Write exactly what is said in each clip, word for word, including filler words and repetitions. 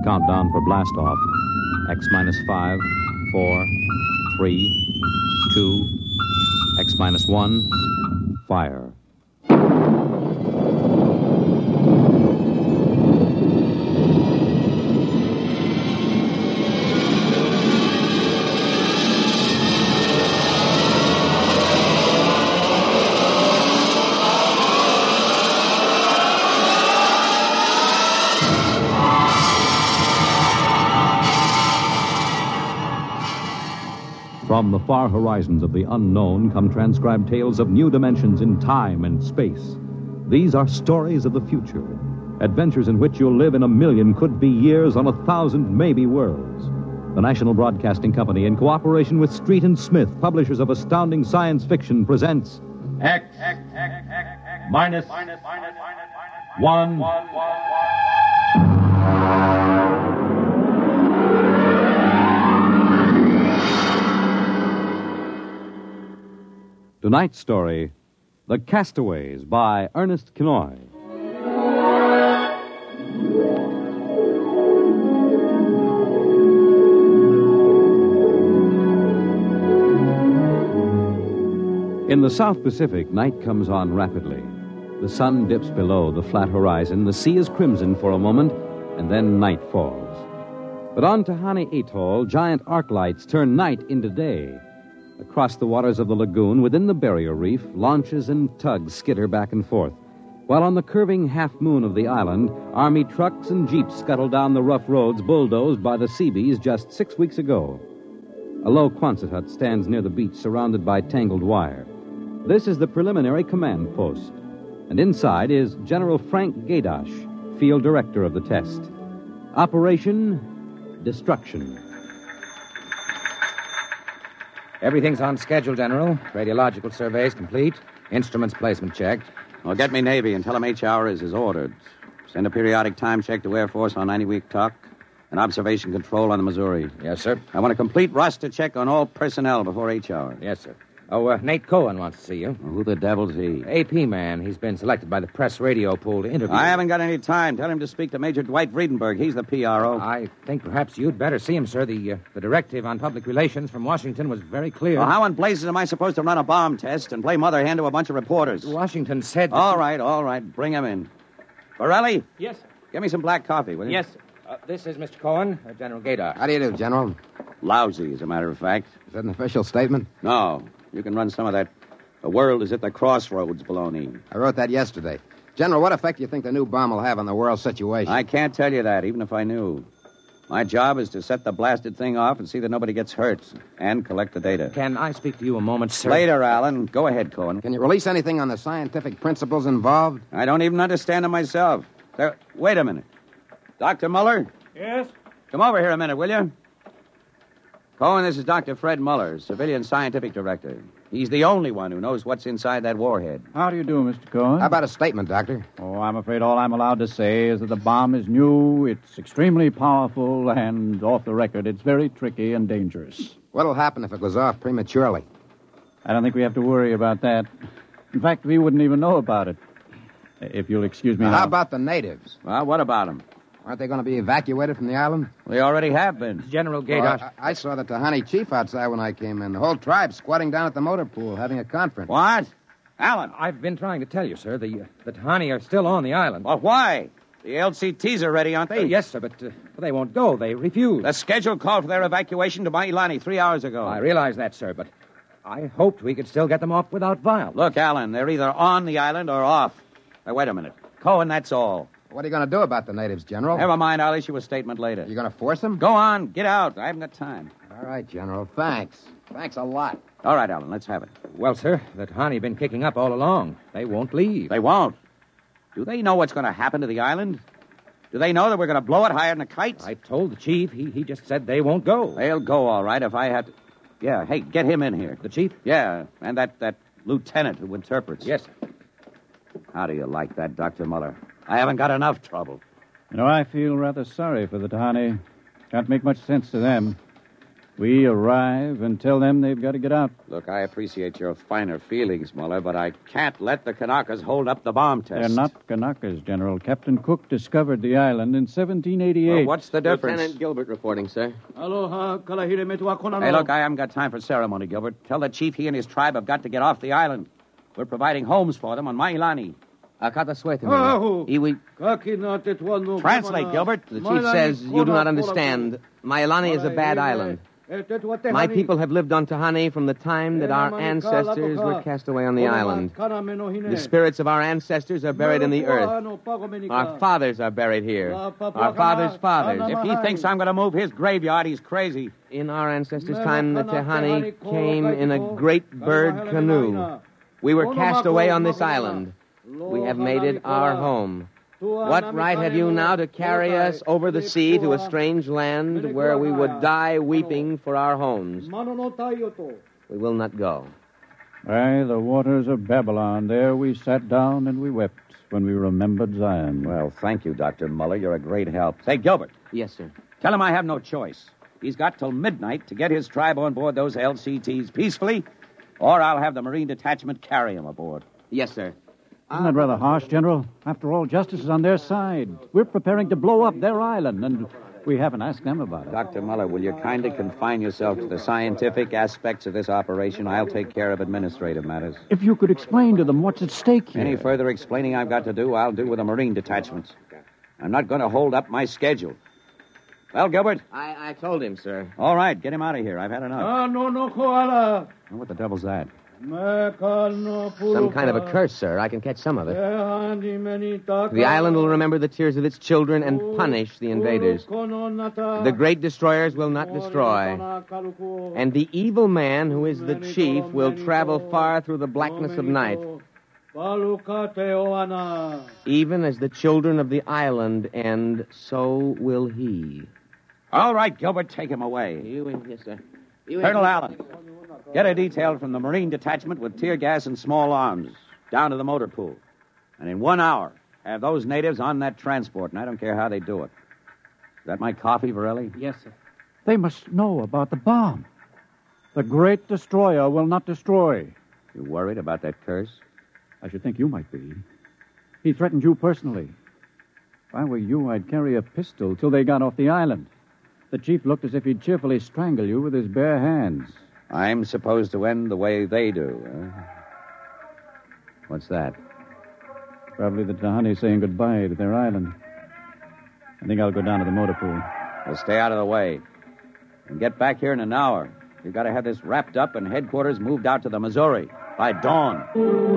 countdown for blast-off. X minus five, four, three, two, X minus one, fire. From the far horizons of the unknown come transcribed tales of new dimensions in time and space. These are stories of the future, adventures in which you'll live in a million could-be years on a thousand maybe worlds. The National Broadcasting Company, in cooperation with Street and Smith, publishers of astounding science fiction, presents X, X, X, X, X minus, minus, minus, one. one, one, one. Tonight's story, The Castaways, by Ernest Kinoy. In the South Pacific, night comes on rapidly. The sun dips below the flat horizon, the sea is crimson for a moment, and then night falls. But on Tahani Atoll, giant arc lights turn night into day. Across the waters of the lagoon, within the barrier reef, launches and tugs skitter back and forth, while on the curving half-moon of the island, Army trucks and jeeps scuttle down the rough roads bulldozed by the Seabees just six weeks ago. A low Quonset hut stands near the beach, surrounded by tangled wire. This is the preliminary command post, and inside is General Frank Gaydosh, field director of the test. Operation Destruction. Everything's on schedule, General. Radiological surveys complete. Instruments placement checked. Well, get me Navy and tell them H hour is as ordered. Send a periodic time check to Air Force on ninety-week talk and observation control on the Missouri. Yes, sir. I want a complete roster check on all personnel before H hour. Yes, sir. Oh, uh, Nate Cohen wants to see you. Well, who the devil's he? A P man. He's been selected by the press radio pool to interview. I haven't got any time. Tell him to speak to Major Dwight Friedenberg. He's the P R O. I think perhaps you'd better see him, sir. The uh, the directive on public relations from Washington was very clear. Well, how in blazes am I supposed to run a bomb test and play mother hen to a bunch of reporters? Washington said... that All you- right, all right. Bring him in. Borelli? Yes, sir. Give me some black coffee, will you? Yes, sir. Uh, this is Mister Cohen, uh, General Gaydar. How do you do, General? Lousy, as a matter of fact. Is that an official statement? No. You can run some of that "the world is at the crossroads" baloney. I wrote that yesterday. General, what effect do you think the new bomb will have on the world situation? I can't tell you that, even if I knew. My job is to set the blasted thing off and see that nobody gets hurt, and collect the data. Can I speak to you a moment, sir? Later, Alan. Go ahead, Cohen. Can you release anything on the scientific principles involved? I don't even understand them myself. There, wait a minute. Doctor Muller? Yes? Come over here a minute, will you? Cohen, this is Doctor Fred Muller, Civilian Scientific Director. He's the only one who knows what's inside that warhead. How do you do, Mister Cohen? How about a statement, Doctor? Oh, I'm afraid all I'm allowed to say is that the bomb is new, it's extremely powerful, and off the record, it's very tricky and dangerous. What'll happen if it goes off prematurely? I don't think we have to worry about that. In fact, we wouldn't even know about it. If you'll excuse me Now, now. how about the natives? Well, what about them? Aren't they going to be evacuated from the island? We already have been. General Well, Gaydar. I, I saw the Tahani chief outside when I came in. The whole tribe squatting down at the motor pool having a conference. What? Alan? I've been trying to tell you, sir. The, uh, the Tahani are still on the island. Well, why? The L C Ts are ready, aren't they? Uh, yes, sir, but uh, they won't go. They refuse. The schedule called for their evacuation to Mailani three hours ago. I realize that, sir, but I hoped we could still get them off without violence. Look, Alan, they're either on the island or off. Now, wait a minute. Cohen, that's all. What are you going to do about the natives, General? Never mind, I'll issue a statement later. You going to force them? Go on, get out. I haven't got time. All right, General. Thanks. Thanks a lot. All right, Alan, let's have it. Well, sir, the Tahani been kicking up all along. They won't leave. They won't. Do they know what's going to happen to the island? Do they know that we're going to blow it higher than a kite? I told the chief. He, he just said they won't go. They'll go, all right, if I had to... Yeah, hey, get him in here. The chief? Yeah, and that, that lieutenant who interprets. Yes, sir. How do you like that, Doctor Muller? I haven't got enough trouble. You know, I feel rather sorry for the Tahani. Can't make much sense to them. We arrive and tell them they've got to get out. Look, I appreciate your finer feelings, Muller, but I can't let the Kanakas hold up the bomb test. They're not Kanakas, General. Captain Cook discovered the island in seventeen eighty-eight. Well, what's the difference? Lieutenant Gilbert reporting, sir. Aloha, kalahire metua konano. Hey, look, I haven't got time for ceremony, Gilbert. Tell the chief he and his tribe have got to get off the island. We're providing homes for them on Mailani. Akata suete. Oh. Iwi. Translate, Gilbert. The chief says you do not understand. Mailani is a bad island. My people have lived on Tahani from the time that our ancestors were cast away on the island. The spirits of our ancestors are buried in the earth. Our fathers are buried here. Our fathers' fathers. If he thinks I'm going to move his graveyard, he's crazy. In our ancestors' time, the Tahani came in a great bird canoe. We were cast away on this island. We have made it our home. What right have you now to carry us over the sea to a strange land where we would die weeping for our homes? We will not go. By the waters of Babylon, there we sat down and we wept when we remembered Zion. Well, thank you, Doctor Muller. You're a great help. Say, Gilbert. Yes, sir. Tell him I have no choice. He's got till midnight to get his tribe on board those L C Ts peacefully, or I'll have the Marine Detachment carry him aboard. Yes, sir. Isn't that rather harsh, General? After all, justice is on their side. We're preparing to blow up their island, and we haven't asked them about it. Doctor Muller, will you kindly confine yourself to the scientific aspects of this operation? I'll take care of administrative matters. If you could explain to them what's at stake here. Any further explaining I've got to do, I'll do with the Marine detachments. I'm not going to hold up my schedule. Well, Gilbert? I, I told him, sir. All right, get him out of here. I've had enough. Ah, no, no, koala. What the devil's that? Some kind of a curse, sir. I can catch some of it. The island will remember the tears of its children and punish the invaders. The great destroyers will not destroy. And the evil man, who is the chief, will travel far through the blackness of night. Even as the children of the island end, so will he. All right, Gilbert, take him away. You, yes, sir. You Colonel Allen, get a detail from the Marine Detachment with tear gas and small arms down to the motor pool. And in one hour, have those natives on that transport, and I don't care how they do it. Is that my coffee, Varelli? Yes, sir. They must know about the bomb. The great destroyer will not destroy. You worried about that curse? I should think you might be. He threatened you personally. If I were you, I'd carry a pistol till they got off the island. The chief looked as if he'd cheerfully strangle you with his bare hands. I'm supposed to end the way they do, huh? What's that? Probably the Tahani saying goodbye to their island. I think I'll go down to the motor pool. Well, stay out of the way. And get back here in an hour. We've got to have this wrapped up and headquarters moved out to the Missouri by dawn.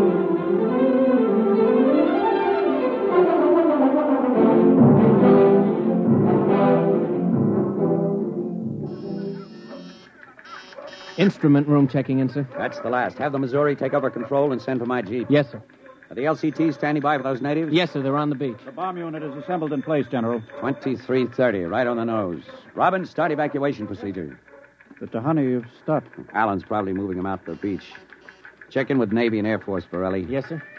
Instrument room checking in, sir. That's the last. Have the Missouri take over control and send for my jeep. Yes, sir. Are the L C Ts standing by for those natives? Yes, sir. They're on the beach. The bomb unit is assembled in place, General. twenty-three thirty, right on the nose. Robin, start evacuation procedure. The Tahani have stopped. Allen's probably moving them out to the beach. Check in with Navy and Air Force, Borelli. Yes, sir.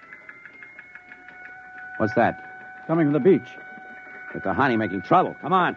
What's that? Coming from the beach. The Tahani making trouble. Come on.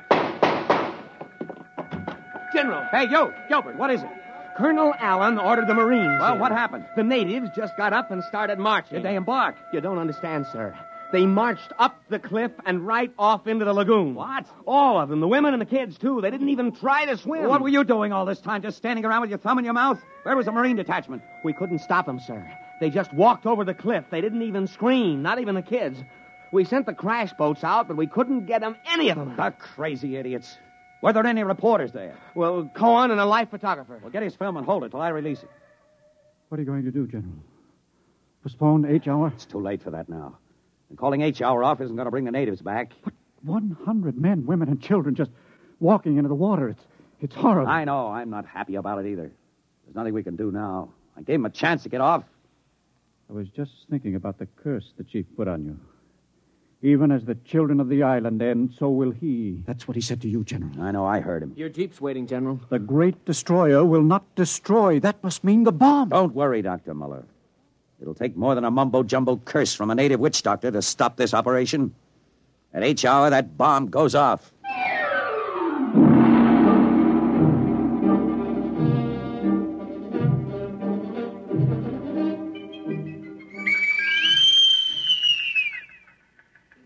General. Hey, you, Gilbert, what is it? Colonel Allen ordered the Marines. Well, in. what happened? The natives just got up and started marching. Did they embark? You don't understand, sir. They marched up the cliff and right off into the lagoon. What? All of them, the women and the kids, too. They didn't even try to swim. What were you doing all this time? Just standing around with your thumb in your mouth? Where was the Marine detachment? We couldn't stop them, sir. They just walked over the cliff. They didn't even scream, not even the kids. We sent the crash boats out, but we couldn't get them, any of them. The crazy idiots. Were there any reporters there? Well, Cohen and a life photographer. Well, get his film and hold it till I release it. What are you going to do, General? Postpone H hour? It's too late for that now. And calling H hour off isn't going to bring the natives back. But one hundred men, women, and children just walking into the water. It's, it's horrible. I know. I'm not happy about it either. There's nothing we can do now. I gave him a chance to get off. I was just thinking about the curse the chief put on you. Even as the children of the island end, so will he. That's what he said to you, General. I know, I heard him. Your jeep's waiting, General. The great destroyer will not destroy. That must mean the bomb. Don't worry, Doctor Muller. It'll take more than a mumbo-jumbo curse from a native witch doctor to stop this operation. At H hour, that bomb goes off.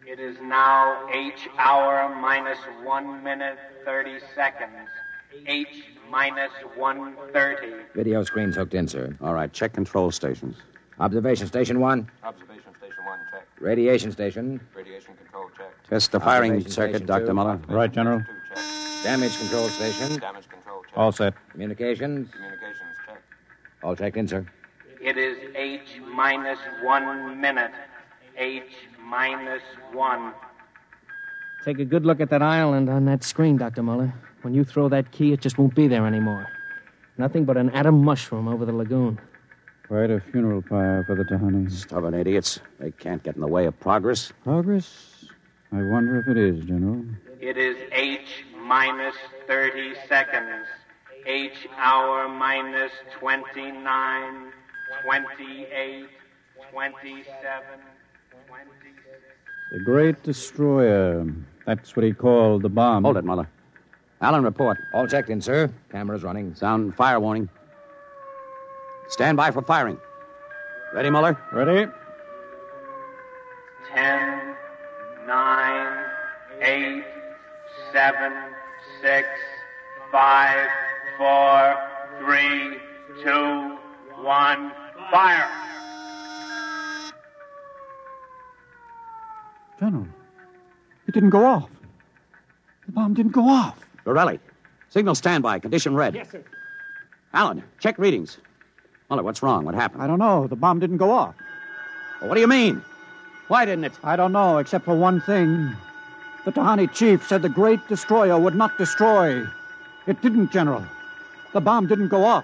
It is now H hour minus one minute thirty seconds. H minus one thirty. Video screen's hooked in, sir. All right, check control stations. Observation station one. Observation station one, check. Radiation station. Radiation control, check. Test the firing Observation circuit, station Doctor two. Muller. Right, General. Two, check. Damage control station. Damage control, check. All set. Communications. Communications, check. All checked in, sir. It is H minus one minute. H minus one. Take a good look at that island on that screen, Doctor Muller. When you throw that key, it just won't be there anymore. Nothing but an atom mushroom over the lagoon. Quite a funeral pyre for the Tahani. Stubborn idiots. They can't get in the way of progress. Progress? I wonder if it is, General. It is H minus thirty seconds. H hour minus twenty-nine, twenty-eight, twenty-seven, twenty-six. The Great Destroyer. That's what he called the bomb. Hold it, Muller. Allen, report. All checked in, sir. Cameras running. Sound fire warning. Stand by for firing. Ready, Muller? Ready? Ten, nine, eight, seven, six, five, four, three, two, one, fire! General, it didn't go off. The bomb didn't go off. Borelli, signal standby. Condition red. Yes, sir. Allen, check readings. Muller, what's wrong? What happened? I don't know. The bomb didn't go off. Well, what do you mean? Why didn't it? I don't know, except for one thing. The Tahani chief said the Great Destroyer would not destroy. It didn't, General. The bomb didn't go off.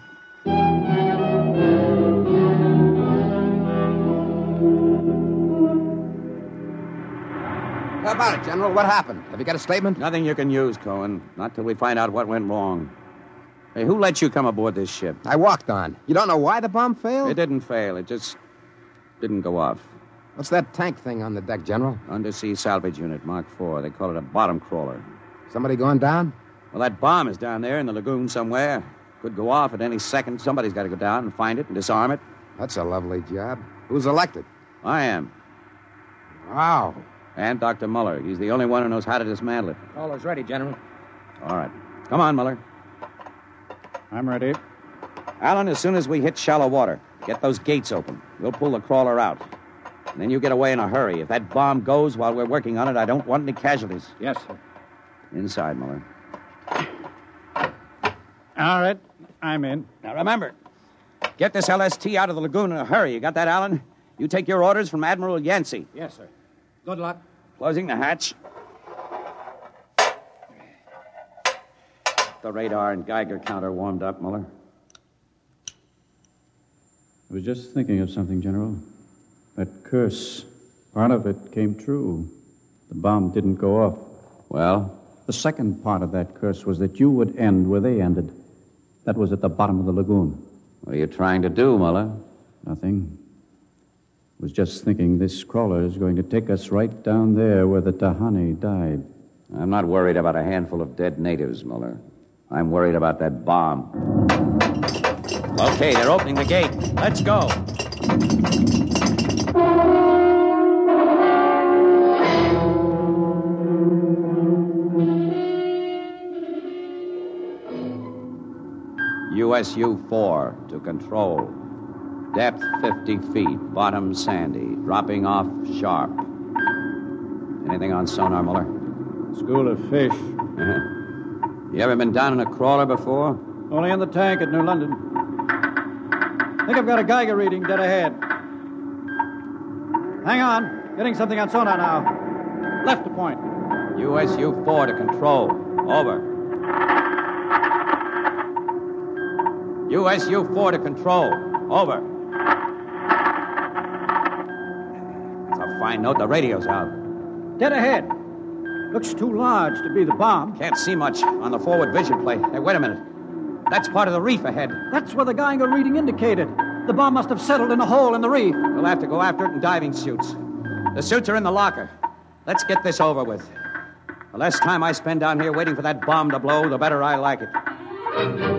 How about it, General? What happened? Have you got a statement? Nothing you can use, Cohen. Not till we find out what went wrong. Hey, who let you come aboard this ship? I walked on. You don't know why the bomb failed? It didn't fail. It just didn't go off. What's that tank thing on the deck, General? Undersea salvage unit, Mark four. They call it a bottom crawler. Somebody going down? Well, that bomb is down there in the lagoon somewhere. Could go off at any second. Somebody's got to go down and find it and disarm it. That's a lovely job. Who's elected? I am. Wow. And Doctor Muller. He's the only one who knows how to dismantle it. Caller's ready, General. All right. Come on, Muller. I'm ready. Allen, as soon as we hit shallow water, get those gates open. We'll pull the crawler out. And then you get away in a hurry. If that bomb goes while we're working on it, I don't want any casualties. Yes, sir. Inside, Muller. All right. I'm in. Now, remember, get this L S T out of the lagoon in a hurry. You got that, Allen? You take your orders from Admiral Yancey. Yes, sir. Good luck. Closing the hatch. The radar and Geiger counter warmed up, Muller. I was just thinking of something, General. That curse, part of it came true. The bomb didn't go off. Well? The second part of that curse was that you would end where they ended. That was at the bottom of the lagoon. What are you trying to do, Muller? Nothing. I was just thinking this crawler is going to take us right down there where the Tahani died. I'm not worried about a handful of dead natives, Muller. I'm worried about that bomb. Okay, they're opening the gate. Let's go. U S U four to control. Depth fifty feet. Bottom sandy. Dropping off sharp. Anything on sonar, Muller? School of fish. You ever been down in a crawler before? Only in the tank at New London. Think I've got a Geiger reading dead ahead. Hang on. Getting something on sonar now. Left to point. U S U four to control. Over. U S U four to control. Over. That's a fine note. The radio's out. Dead ahead. Looks too large to be the bomb. Can't see much on the forward vision plate. Hey, wait a minute. That's part of the reef ahead. That's where the Geiger reading indicated. The bomb must have settled in a hole in the reef. We'll have to go after it in diving suits. The suits are in the locker. Let's get this over with. The less time I spend down here waiting for that bomb to blow, the better I like it.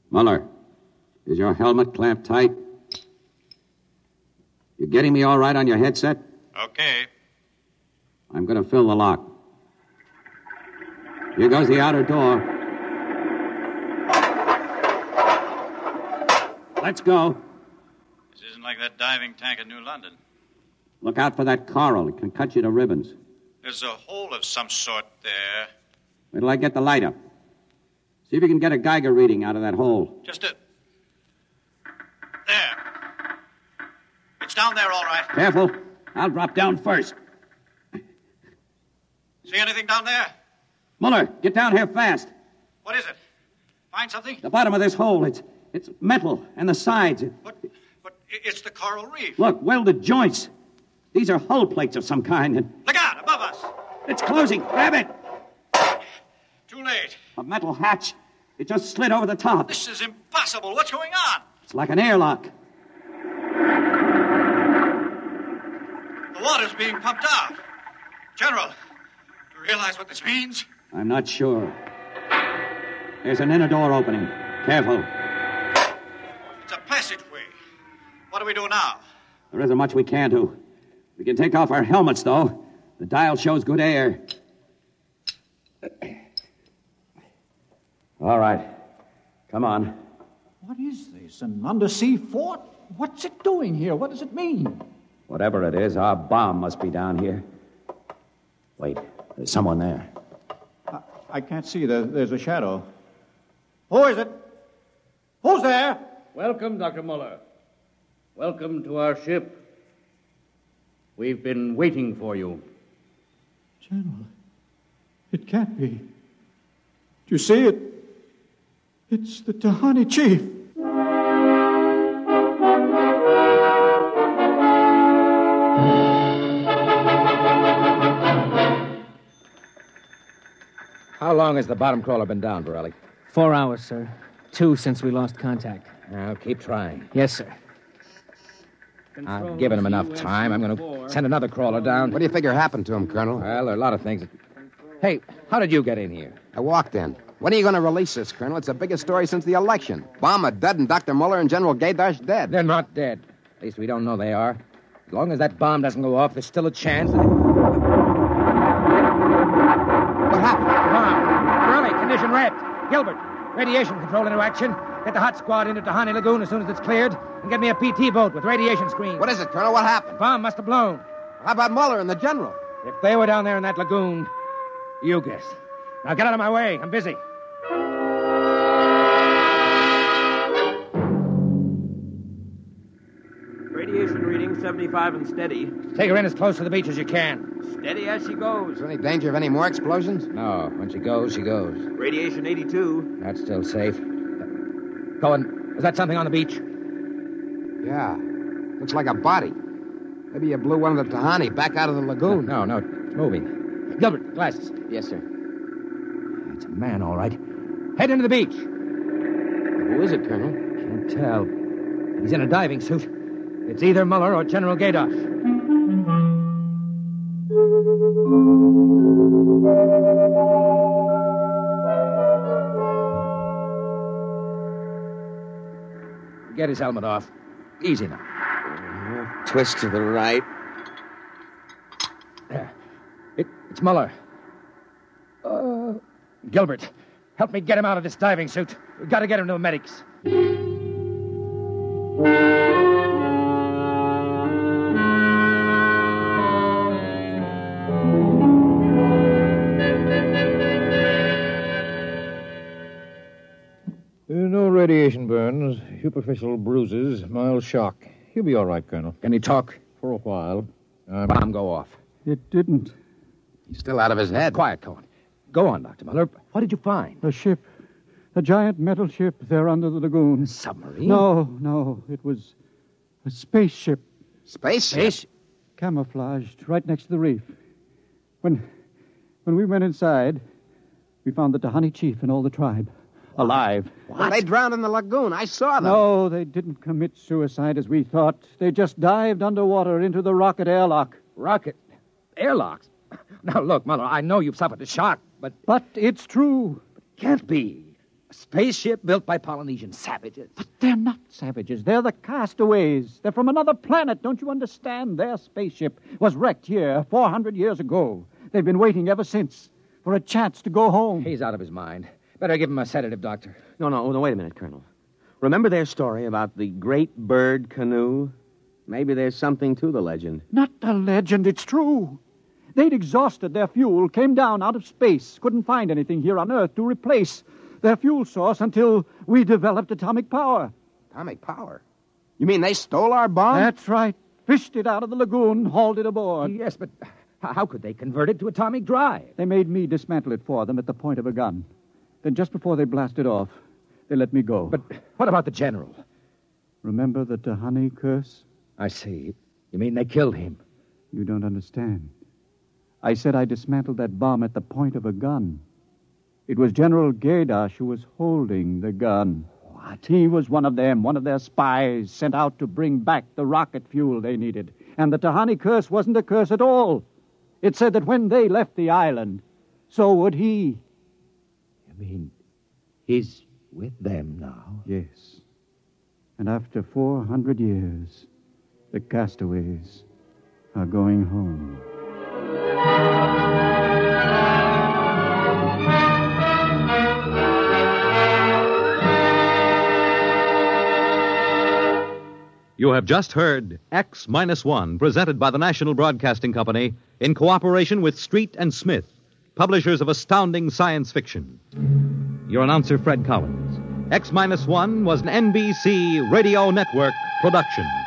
Muller, is your helmet clamped tight? You getting me all right on your headset? Okay. I'm going to fill the lock. Here goes the outer door. Let's go. This isn't like that diving tank in New London. Look out for that coral. It can cut you to ribbons. There's a hole of some sort there. Wait till I get the light up. See if you can get a Geiger reading out of that hole. Just a... There. It's down there, all right. Careful. I'll drop down first. See anything down there? Muller, get down here fast. What is it? Find something? The bottom of this hole, it's it's metal, and the sides. But, but it's the coral reef. Look, welded joints. These are hull plates of some kind. And look out, above us. It's closing. Grab it. Too late. A metal hatch. It just slid over the top. This is impossible. What's going on? It's like an airlock. The water's being pumped out. General, do you realize what this means? I'm not sure. There's an inner door opening. Careful. It's a passageway. What do we do now? There isn't much we can do. We can take off our helmets, though. The dial shows good air. All right. Come on. What is this? An undersea fort? What's it doing here? What does it mean? Whatever it is, our bomb must be down here. Wait, there's someone there. I, I can't see. There, there's a shadow. Who is it? Who's there? Welcome, Doctor Muller. Welcome to our ship. We've been waiting for you. General, it can't be. Do you see it? It's the Tahani chief. How long has the bottom crawler been down, Borelli? Four hours, sir. Two since we lost contact. Now, keep trying. Yes, sir. I've given him enough time. I'm going to send another crawler down. What do you figure happened to him, Colonel? Well, there are a lot of things. That... Hey, how did you get in here? I walked in. When are you going to release this, Colonel? It's the biggest story since the election. Bomber dead and Doctor Muller and General Gaydash dead. They're not dead. At least we don't know they are. As long as that bomb doesn't go off, there's still a chance that... What happened? Bomb. Borelli, condition red. Gilbert, radiation control into action. Get the hot squad into Tahani Lagoon as soon as it's cleared, and get me a P T boat with radiation screens. What is it, Colonel? What happened? Bomb must have blown. How about Muller and the General? If they were down there in that lagoon, you guess. Now get out of my way. I'm busy. Radiation reading seventy-five and steady. Take her in as close to the beach as you can. Steady as she goes. Is there any danger of any more explosions? No. When she goes, she goes. Radiation eighty-two. That's still safe. Cohen, is that something on the beach? Yeah. Looks like a body. Maybe you blew one of the Tahani back out of the lagoon. No, no, it's moving. Gilbert, glasses. Yes, sir. It's a man, all right. Head into the beach. Who is it, Colonel? Can't tell. He's in a diving suit. It's either Muller or General Gaydash. Get his helmet off. Easy now. Uh, twist to the right. There. It, it's Muller. Uh, Gilbert, help me get him out of this diving suit. We've got to get him to the medics. No radiation burns, superficial bruises, mild shock. He'll be all right, Colonel. Can he talk? For a while. Um, Bomb go off. It didn't. He's still out of his head. Quiet, Cohen. Go on, Doctor Muller. What did you find? A ship. A giant metal ship there under the lagoon. A submarine? No, no. It was a spaceship. Spaceship? Space? Camouflaged right next to the reef. When, when we went inside, we found the Tahani chief and all the tribe. Alive. What? They drowned in the lagoon. I saw them. No, they didn't commit suicide as we thought. They just dived underwater into the rocket airlock. Rocket? Airlocks? Now, look, Muller, I know you've suffered a shock, but... But it's true. It can't be. A spaceship built by Polynesian savages. But they're not savages. They're the castaways. They're from another planet. Don't you understand? Their spaceship was wrecked here four hundred years ago. They've been waiting ever since for a chance to go home. He's out of his mind. Better give him a sedative, Doctor. No, no, no, wait a minute, Colonel. Remember their story about the great bird canoe? Maybe there's something to the legend. Not a legend. It's true. They'd exhausted their fuel, came down out of space, couldn't find anything here on Earth to replace their fuel source until we developed atomic power. Atomic power? You mean they stole our bomb? That's right. Fished it out of the lagoon, hauled it aboard. Yes, but how could they convert it to atomic drive? They made me dismantle it for them at the point of a gun. Then just before they blasted off, they let me go. But what about the general? Remember the Tahani curse? I see. You mean they killed him? You don't understand. I said I dismantled that bomb at the point of a gun. It was General Gaydash who was holding the gun. What? He was one of them, one of their spies sent out to bring back the rocket fuel they needed. And the Tahani curse wasn't a curse at all. It said that when they left the island, so would he. You mean he's with them now? Yes. And after four hundred years, the castaways are going home. You have just heard X Minus One, presented by the National Broadcasting Company in cooperation with Street and Smith, publishers of astounding science fiction. Your announcer, Fred Collins. X Minus One was an N B C Radio Network production.